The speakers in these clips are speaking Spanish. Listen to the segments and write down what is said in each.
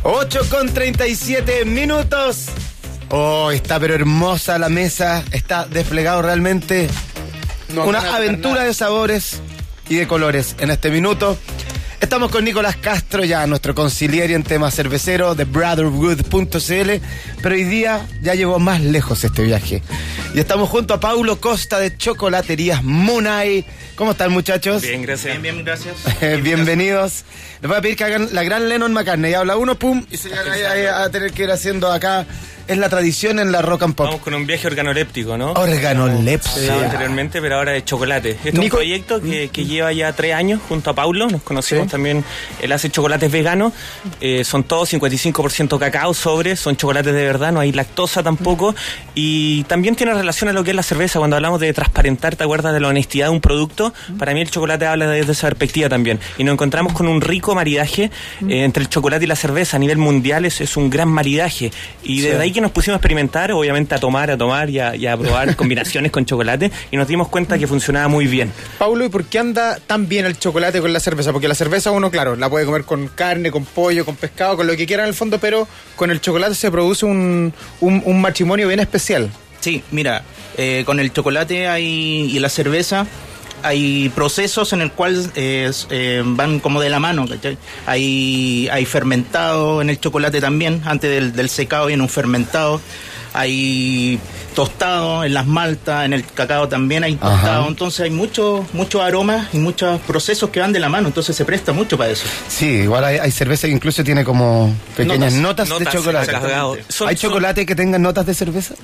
8:37. Oh, está pero hermosa la mesa. Está desplegado realmente una aventura de sabores y de colores en este minuto. Estamos con Nicolás Castro, ya nuestro consigliere en temas cerveceros de Brotherwood.cl, pero hoy día ya llegó más lejos este viaje. Y estamos junto a Paulo Costa de Chocolaterías Munay. ¿Cómo están, muchachos? Bien, gracias. Bien, gracias. Bienvenidos. Les voy a pedir que hagan la gran Lennon McCartney. Habla uno, pum, y se van a tener que ir haciendo acá. Es la tradición en la Rock and Pop. Vamos con un viaje organoléptico, ¿no? Organoléptico. Anteriormente, pero ahora de chocolate. Este es un proyecto que lleva ya 3 años junto a Paulo. Nos conocimos también. Él hace chocolates veganos. Son todos 55% cacao sobre. Son chocolates de verdad, no hay lactosa tampoco. Y también tiene relación a lo que es la cerveza. Cuando hablamos de transparentar, ¿te acuerdas de la honestidad de un producto? Para mí el chocolate habla desde esa perspectiva también. Y nos encontramos con un rico maridaje entre el chocolate y la cerveza. A nivel mundial es un gran maridaje. Y desde ahí que nos pusimos a experimentar, obviamente a tomar y a probar combinaciones con chocolate, y nos dimos cuenta que funcionaba muy bien. Paulo, ¿y por qué anda tan bien el chocolate con la cerveza? Porque la cerveza uno, claro, la puede comer con carne, con pollo, con pescado, con lo que quiera en el fondo, pero con el chocolate se produce un matrimonio bien especial. Sí, mira, con el chocolate y la cerveza hay procesos en el cual van como de la mano, ¿cachai? Hay fermentado en el chocolate también, antes del secado viene un fermentado. Hay tostado en las maltas, en el cacao también hay tostado. Entonces hay muchos aromas y muchos procesos que van de la mano, entonces se presta mucho para eso. Sí, igual hay cerveza que incluso tiene como pequeñas notas de chocolate. ¿Hay chocolate que tengan notas de cerveza?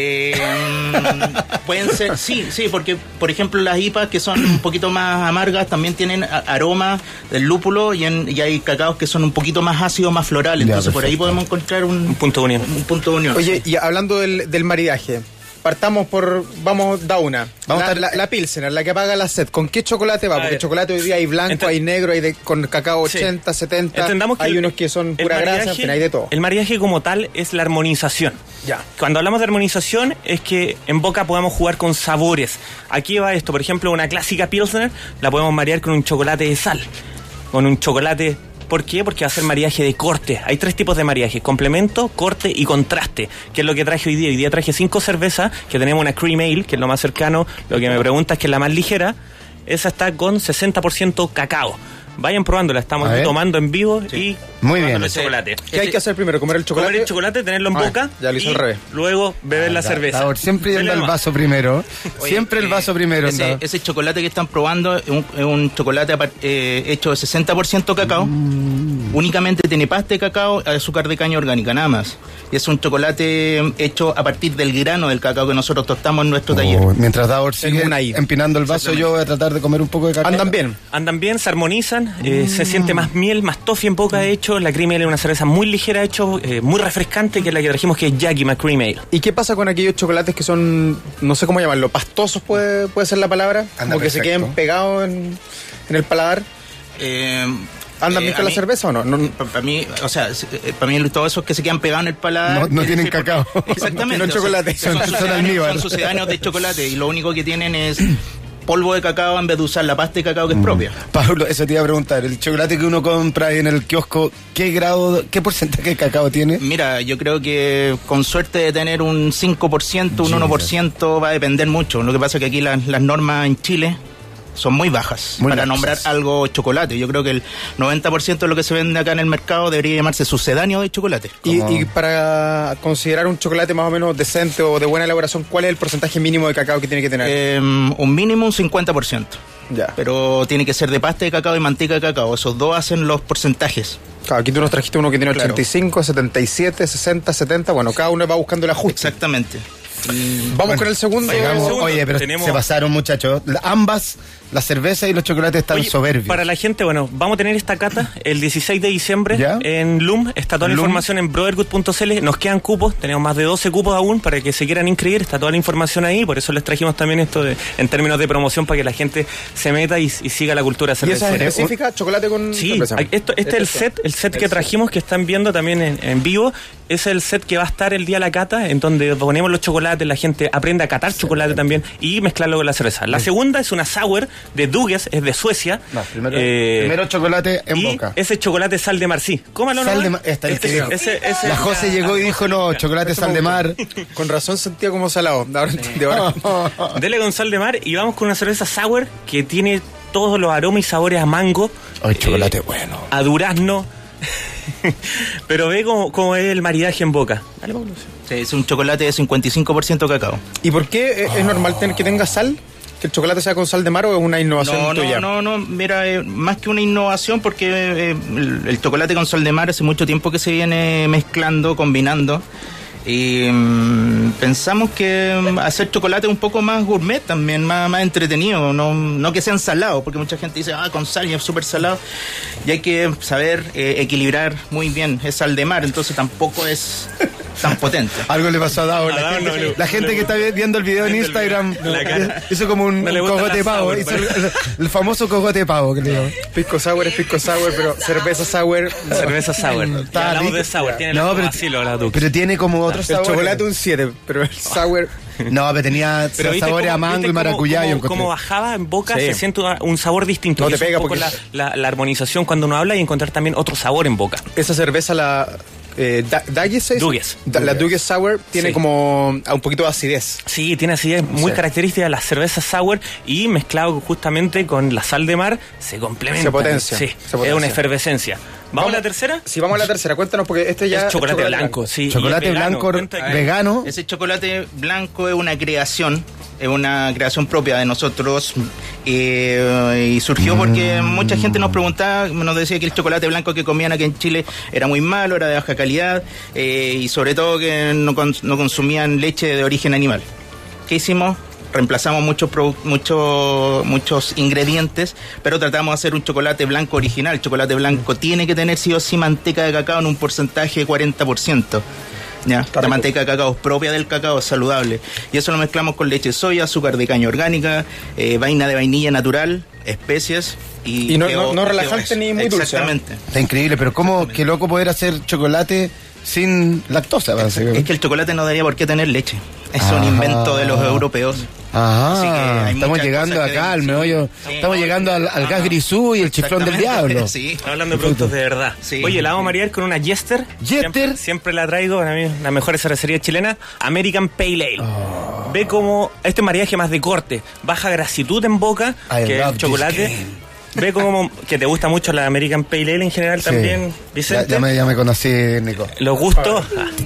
Pueden ser, sí, porque por ejemplo las IPAs que son un poquito más amargas también tienen aromas del lúpulo, y hay cacaos que son un poquito más ácidos, más florales. Entonces por ahí podemos encontrar un punto de unión. Oye, y hablando del maridaje, vamos da una. La Pilsener, la que apaga la sed. ¿Con qué chocolate va? Porque chocolate hoy día hay blanco, hay negro, hay con cacao 80, 70. Entendamos que hay unos que son pura grasa, en fin, hay de todo. El maridaje como tal es la armonización. Ya. Cuando hablamos de armonización es que en boca podamos jugar con sabores. Aquí va esto, por ejemplo, una clásica Pilsener la podemos marear con un chocolate de sal, con un chocolate. ¿Por qué? Porque va a ser maridaje de corte. Hay 3 tipos de maridaje: complemento, corte y contraste, que es lo que traje hoy día. Hoy día traje 5 cervezas, que tenemos una Cream Ale, que es lo más cercano. Lo que me pregunta es que es la más ligera. Esa está con 60% cacao. Vayan probándola, estamos tomando en vivo y muy bien. El chocolate. ¿Qué hay que hacer primero? ¿Comer el chocolate? Comer el chocolate, tenerlo en boca. Ya lo hizo al revés. Luego beber la cerveza. Siempre yendo al vaso primero. Siempre el vaso primero. Ese chocolate que están probando es un chocolate hecho de 60% cacao. Únicamente tiene pasta de cacao, azúcar de caña orgánica, nada más. Y es un chocolate hecho a partir del grano del cacao que nosotros tostamos en nuestro taller. Mientras Davor sigue empinando el vaso, yo voy a tratar de comer un poco de cacao. Andan bien, se armonizan. Se siente más miel, más toffee en boca hecho. La Cream Ale es una cerveza muy ligera hecho, muy refrescante, que es la que trajimos, que es Yakima Cream Ale. ¿Y qué pasa con aquellos chocolates que son, no sé cómo llamarlo, pastosos puede ser la palabra? Como que se queden pegados en el paladar. ¿Andan bien con la cerveza o no? Para mí, todos esos que se quedan pegados en el paladar no tienen cacao. Exactamente. No chocolate, son sucedáneos de chocolate, y lo único que tienen es polvo de cacao en vez de usar la pasta de cacao que es propia. Pablo, eso te iba a preguntar, el chocolate que uno compra en el kiosco, ¿qué porcentaje de cacao tiene? Mira, yo creo que con suerte de tener un 5%, un 1% va a depender mucho. Lo que pasa es que aquí las normas en Chile son muy bajas para nombrar algo chocolate. Yo creo que el 90% de lo que se vende acá en el mercado debería llamarse sucedáneo de chocolate. Y para considerar un chocolate más o menos decente o de buena elaboración, ¿cuál es el porcentaje mínimo de cacao que tiene que tener? Un mínimo, un 50%. Ya. Pero tiene que ser de pasta de cacao y manteca de cacao. Esos dos hacen los porcentajes. Claro, aquí tú nos trajiste uno que tiene 85, 77, 60, 70. Bueno, cada uno va buscando el ajuste. Exactamente. Vamos con el segundo. Oye, pero se pasaron, muchachos. Ambas, la cerveza y los chocolates, están soberbios. Para la gente, vamos a tener esta cata el 16 de diciembre en Loom. Está toda la información en Brotherwood.cl. Nos quedan cupos, tenemos más de 12 cupos aún para que se quieran inscribir. Está toda la información ahí, por eso les trajimos también esto en términos de promoción, para que la gente se meta y siga la cultura cervecera. ¿Y esa es específica? ¿Chocolate con cerveza? Sí, este es el set que trajimos, que están viendo también en vivo. Es el set que va a estar el día de la cata, en donde ponemos los chocolates chocolate, la gente aprende a catar chocolate también y mezclarlo con la cerveza. La segunda es una sour de Dugges, es de Suecia. No, primero chocolate en boca. Ese chocolate sal de mar, sí. Cómalo, sal de mar, la José llegó y dijo, no, chocolate sal de mar. Con razón sentía como salado. Dele con sal de mar y vamos con una cerveza sour que tiene todos los aromas y sabores a mango. Ay, chocolate bueno. A durazno. Pero ve cómo es el maridaje en boca. Dale, Pablo. Sí, es un chocolate de 55% cacao. ¿Y por qué es normal que tenga sal? ¿Que el chocolate sea con sal de mar o es una innovación tuya? No, mira, más que una innovación, porque el chocolate con sal de mar hace mucho tiempo que se viene mezclando, combinando. Y pensamos que hacer chocolate un poco más gourmet también, más entretenido, no que sean salados, porque mucha gente dice, con sal y es súper salado, y hay que saber equilibrar muy bien, es sal de mar, entonces tampoco es tan potente. Algo le pasó a Dao. La gente que está viendo el video en Instagram hizo como un cogote de pavo. Hizo el famoso cogote de pavo que le digo. Pisco sour es pisco sour, pero cerveza sour. Cerveza sour. Hablamos de sour. Pero tiene como otro sabor. El chocolate un 7, pero el sour. No, pero tenía sabores a mango y maracuyá. Como bajaba en boca, se siente un sabor distinto. No te pega porque la armonización cuando uno habla y encontrar también otro sabor en boca. Esa cerveza Dugges. La Dugges Sour tiene como un poquito de acidez. Sí, tiene acidez muy característica de las cervezas sour y mezclado justamente con la sal de mar se complementa. Se potencia. Sí, es una efervescencia. ¿Vamos a la tercera? Sí, vamos a la tercera. Cuéntanos, porque este ya es chocolate blanco. Sí, chocolate blanco vegano. Ese chocolate blanco es una creación propia de nosotros y surgió porque mucha gente nos preguntaba, nos decía que el chocolate blanco que comían aquí en Chile era muy malo, era de baja calidad y sobre todo que no consumían leche de origen animal. ¿Qué hicimos? Reemplazamos muchos ingredientes, pero tratamos de hacer un chocolate blanco original. El chocolate blanco tiene que tener sí o sí manteca de cacao en un porcentaje de 40%. ¿Ya? La manteca de cacao es propia del cacao, es saludable. Y eso lo mezclamos con leche de soya, azúcar de caña orgánica, vaina de vainilla natural, especias y no relajante ni muy dulce. Exactamente. Está increíble, pero qué loco poder hacer chocolate sin lactosa. Es que el chocolate no debería por qué tener leche. Es un invento de los europeos. Así que estamos llegando acá al meollo. Estamos llegando al gas grisú y el chiflón del diablo. Sí. Estamos hablando de productos de verdad. Sí. Oye, la vamos a marear con una Jester. Siempre la traigo, para mí, la mejor cervecería chilena, American Pale Ale. Ve como este mariaje más de corte, baja grasitud en boca, que el chocolate. Ve como que te gusta mucho la American Pale Ale en general también, Vicente. Ya me conocí, Nico. Los gustos.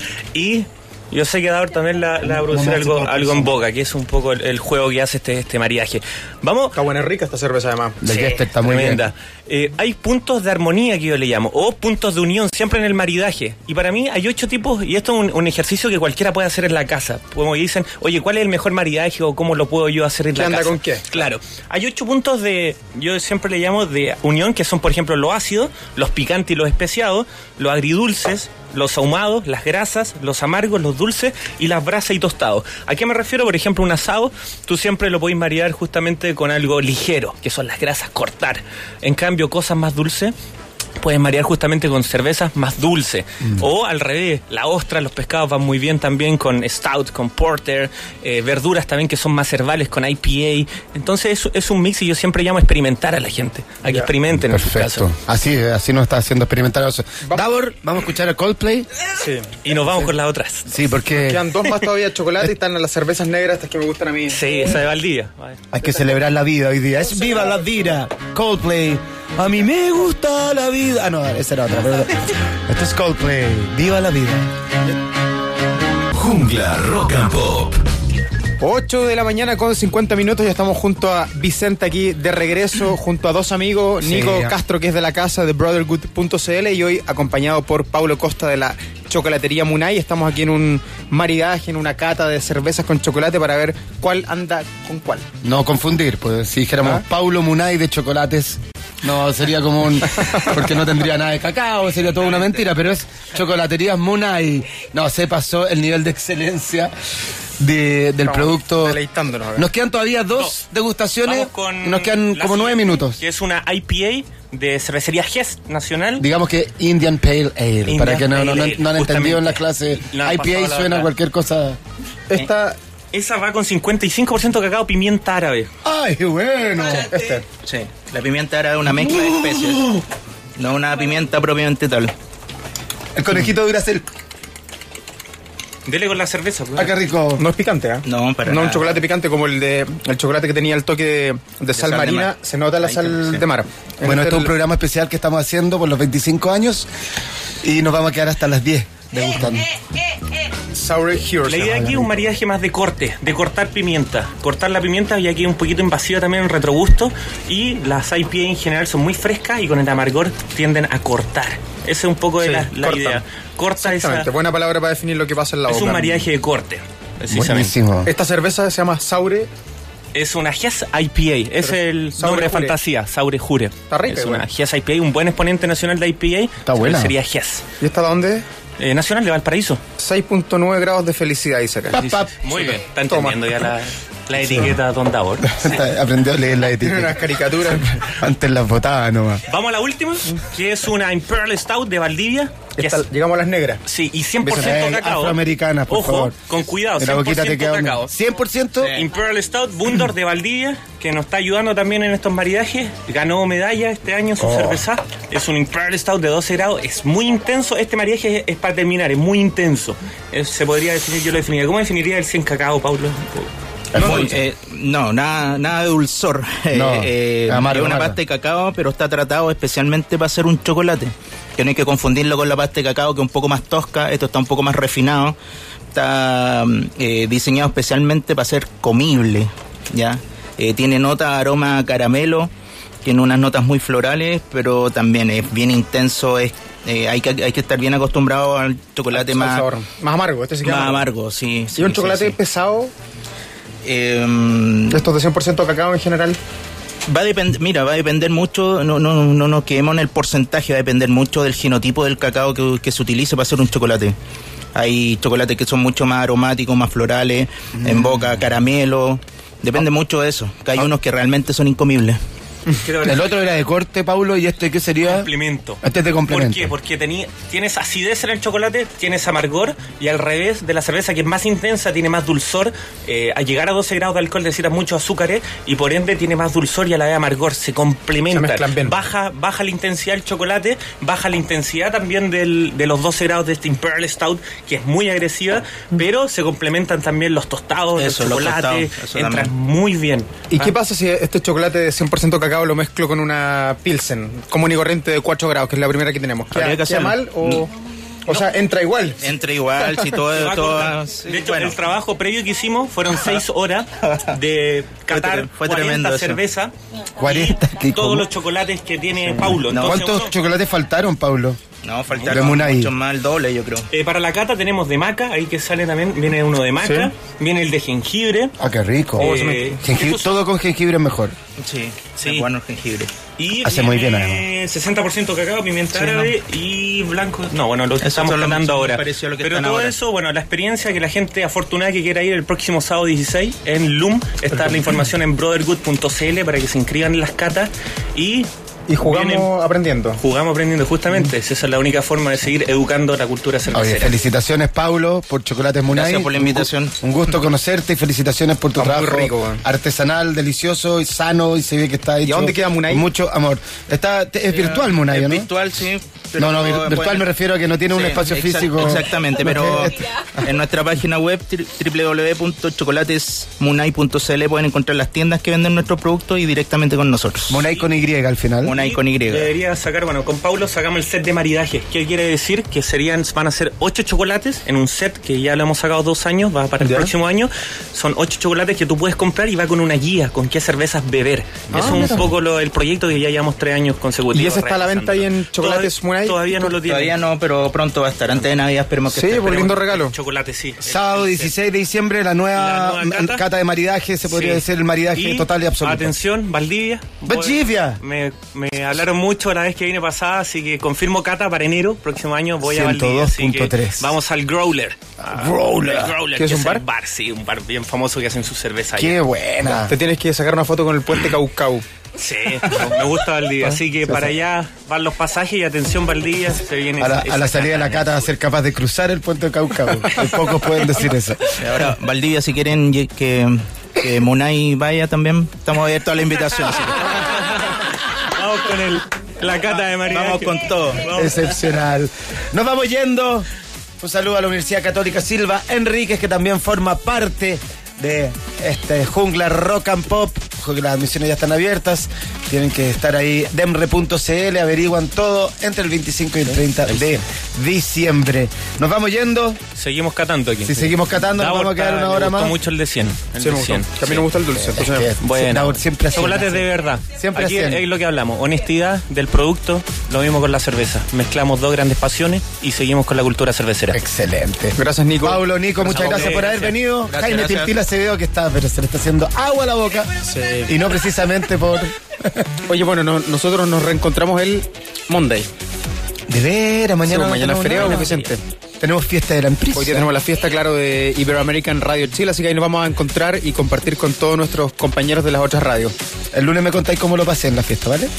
Y yo sé que Davor también la va a producir algo en boca, que es un poco el juego que hace este mariaje. Vamos. Está buena, rica esta cerveza además. La Jester está muy tremenda. Hay puntos de armonía que yo le llamo, o puntos de unión, siempre en el maridaje. Y para mí hay 8 tipos, y esto es un ejercicio que cualquiera puede hacer en la casa. Como dicen, oye, ¿cuál es el mejor maridaje o cómo lo puedo yo hacer en la casa? ¿Qué anda con qué? Claro. Hay 8 puntos yo siempre le llamo de unión, que son, por ejemplo, los ácidos, los picantes y los especiados, los agridulces, los ahumados, las grasas, los amargos, los dulces y las brasas y tostados. ¿A qué me refiero? Por ejemplo, un asado, tú siempre lo podés maridar justamente con algo ligero, que son las grasas, cortar. En cambio, cosas más dulces puedes marear justamente con cervezas más dulces. O al revés, la ostra, los pescados van muy bien también con stout, con porter, verduras también que son más herbales con IPA. Entonces es un mix y yo siempre llamo a experimentar a la gente, a que experimenten. Perfecto. En su caso. Así nos está haciendo experimentar. Davor, vamos a escuchar a Coldplay. Sí. Y nos vamos con las otras. Sí, porque quedan 2 más todavía de chocolate y están las cervezas negras, estas que me gustan a mí. Sí, esa de Valdivia. Hay que celebrar la vida hoy día. Es viva la vida. Coldplay. A mí me gusta la vida. Ah, no, esa era otra, perdón. Esto es Coldplay. Viva la vida. Jungla Rock and Pop. 8 de la mañana con 50 minutos. Ya estamos junto a Vicente aquí de regreso, junto a 2 amigos, Nico Castro, que es de la casa de Brothergood.cl, y hoy acompañado por Paulo Costa de la chocolatería Munay. Estamos aquí en un maridaje, en una cata de cervezas con chocolate para ver cuál anda con cuál. No confundir, pues si dijéramos Paulo Munay de chocolates, no sería como porque no tendría nada de cacao, sería toda una mentira, pero es chocolaterías Munay. No, se pasó el nivel de excelencia del producto. Deleitándonos. Nos quedan todavía 2 degustaciones y nos quedan como 9 minutos. Que es una IPA de cervecería GES Nacional. Digamos que Indian Pale Ale, para que no han entendido en la clase. IPA suena cualquier cosa. Esa va con 55% cacao, pimienta árabe. ¡Ay, qué bueno! Sí, la pimienta árabe es una mezcla de especies, no una pimienta propiamente tal. El conejito de Duracell. Dele con la cerveza. Ah, qué rico. No es picante, ¿eh? No, para no nada. Un chocolate picante como el chocolate que tenía el toque de sal marina. Se nota la sal de mar. Bueno, este es un programa especial que estamos haciendo por los 25 años y nos vamos a quedar hasta las 10 degustando. Sour Heroes. La idea aquí es un maridaje más de corte, de cortar pimienta. Cortar la pimienta, y aquí un poquito invasiva también en retrogusto. Y las IPA en general son muy frescas y con el amargor tienden a cortar. Esa es un poco de la idea. Corta esa. Buena palabra para definir lo que pasa en la boca. Es un maridaje de corte. Buenísimo. Esta cerveza se llama Saure. Es una GES IPA, es el nombre de fantasía, Saure Jure. Está rica. Es una GES IPA, un buen exponente nacional de IPA. Está buena. Sería GES. ¿Y esta de dónde? Nacional de Valparaíso. 6.9 grados de felicidad, dice acá. Muy bien, está entendiendo ya la etiqueta Don Davor. Aprendió a leer la etiqueta. Tiene unas caricaturas. Antes las botaba nomás. Vamos a la última, que es una Imperial Stout de Valdivia. Llegamos a las negras. Sí, y 100% cacao. Afroamericanas, por Ojo, favor. con cuidado, En la boquita te 100% queda cacao. 100%. Imperial Stout Bundor de Valdivia, que nos está ayudando también en estos maridajes. Ganó medalla este año en su cerveza. Es un Imperial Stout de 12 grados. Es muy intenso. Este maridaje es para terminar, es muy intenso. Se podría definir, yo lo definiría. ¿Cómo definiría el 100 cacao, Paulo? Nada de dulzor. Es una pasta de cacao, pero está tratado especialmente para hacer un chocolate. Que no hay que confundirlo con la pasta de cacao, que es un poco más tosca. Esto está un poco más refinado. Está diseñado especialmente para ser comible, ¿ya? Tiene nota, aroma a caramelo, tiene unas notas muy florales, pero también es bien intenso. Hay que estar bien acostumbrado al chocolate más amargo. Este sí que más amargo, sí. ¿Y un chocolate pesado? Estos de 100% cacao en general. Va a depender mucho, no nos quedemos en el porcentaje, va a depender mucho del genotipo del cacao que se utilice para hacer un chocolate. Hay chocolates que son mucho más aromáticos, más florales, en boca, caramelo, depende mucho de eso, que hay unos que realmente son incomibles. El otro era de corte, Paulo, y este ¿qué sería? Complemento. Este es de complemento. ¿Por qué? Porque tienes acidez en el chocolate, tienes amargor, y al revés de la cerveza, que es más intensa, tiene más dulzor. Al llegar a 12 grados de alcohol necesitas muchos azúcares y por ende tiene más dulzor y a la vez amargor. Se complementan. Baja la intensidad del chocolate, baja la intensidad también de los 12 grados de este Imperial Stout, que es muy agresiva, pero se complementan también los tostados, el chocolate, entran muy bien. ¿Y qué pasa si este chocolate de 100% cacao lo mezclo con una Pilsen común y corriente de 4 grados, que es la primera que tenemos? ¿Queda mal o...? O sea, entra igual. Entra igual, si todo... De hecho, el trabajo previo que hicimos fueron 6 horas de catar fue 40 tremendo cerveza. 40, todos los chocolates que tiene Paulo. Entonces, ¿cuántos chocolates faltaron, Paulo? No, faltaron mucho más, el doble, yo creo. Para la cata tenemos de maca, ahí que sale también, viene uno de maca, viene el de jengibre. Ah, qué rico. Todo con jengibre es mejor. Sí, es bueno el jengibre. Y hace muy bien, además. 60% cacao, pimienta árabe y blanco. No, bueno, lo que estamos hablando ahora. Pero todo eso, bueno, la experiencia que la gente afortunada que quiera ir el próximo sábado 16 en LUM, está la información en brothergood.cl para que se inscriban en las catas y jugamos aprendiendo. Jugamos aprendiendo, justamente. Esa es la única forma de seguir educando la cultura cervecera. Oye, felicitaciones, Paulo, por Chocolates Munay. Gracias por la invitación. Un gusto conocerte y felicitaciones por tu trabajo muy rico, artesanal, delicioso y sano, y se ve que está hecho. ¿Y a dónde queda Munay? Con mucho amor. Es virtual Munay, ¿no? Virtual, sí. No, virtual me refiero a que no tiene un espacio físico. Exactamente, pero en nuestra página web www.chocolatesmunay.cl pueden encontrar las tiendas que venden nuestros productos y directamente con nosotros. Munay con Y al final. Munay con Y. Debería sacar, con Paulo sacamos el set de maridaje. ¿Qué quiere decir? Que van a ser 8 chocolates en un set que ya lo hemos sacado 2 años, va para el próximo año. Son 8 chocolates que tú puedes comprar y va con una guía con qué cervezas beber. Es un poco el proyecto que ya llevamos 3 años consecutivos. ¿Y ese está a la venta ahí en Chocolates Munay? Todavía no lo tiene. Todavía no, pero pronto va a estar. Antes de Navidad esperemos que esté. Sí, por lindo regalo. Chocolate, sí. Sábado 16 de diciembre, la nueva cata de maridaje, se podría decir el maridaje total y absoluto. Atención, Valdivia. Me hablaron mucho la vez que vine pasada, así que confirmo cata para enero, próximo año voy a Valdivia. 102.3. Vamos al Growler. Growler. ¿Qué es un bar? Sí, un bar bien famoso que hacen su cerveza. Qué buena. Te tienes que sacar una foto con el puente Caucau. Sí, me gusta Valdivia, así que para allá van los pasajes y atención Valdivia, se viene a la salida de la Cata va a ser capaz de cruzar el puente de Caucao. Pocos pueden decir eso. Ahora, Valdivia, si quieren que Munay vaya también, estamos abiertos a la invitación. Así que... Vamos con la Cata de María. Vamos con todo. Excepcional. Nos vamos yendo. Un saludo a la Universidad Católica Silva Enríquez, que también forma parte de Jungla Rock and Pop. Las admisiones ya están abiertas. Tienen que estar ahí, demre.cl, averiguan todo entre el 25 y el 30 de diciembre. Nos vamos yendo. Seguimos catando aquí. Si seguimos catando, nos vamos a quedar una hora más. Me gustó mucho el de 100. El de 100. A mí me gusta el dulce. Bueno, siempre chocolates de verdad. Siempre aquí es lo que hablamos. Honestidad del producto, lo mismo con la cerveza. Mezclamos dos grandes pasiones y seguimos con la cultura cervecera. Excelente. Gracias, Nico. Pablo, Nico, muchas gracias por haber venido. Gracias, Jaime Tiltila se veo que está, pero se le está haciendo agua a la boca. Sí. Y no precisamente por... Oye, bueno, nosotros nos reencontramos el Monday. De veras, mañana. Sí, mañana es feriado, Vicente. Tenemos fiesta de la empresa. Hoy día tenemos la fiesta, claro, de Iberoamerican Radio Chile, así que ahí nos vamos a encontrar y compartir con todos nuestros compañeros de las otras radios. El lunes me contáis cómo lo pasé en la fiesta, ¿vale?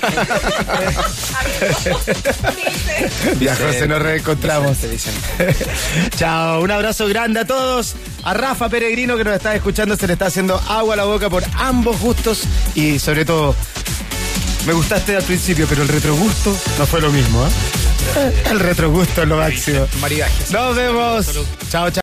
Ya, José, nos reencontramos. Chao, un abrazo grande a todos. A Rafa Peregrino, que nos está escuchando, se le está haciendo agua a la boca por ambos gustos. Y sobre todo, me gustaste al principio, pero el retrogusto no fue lo mismo, ¿eh? El retrogusto es lo máximo. Maridajes. Nos vemos. Chao, chao.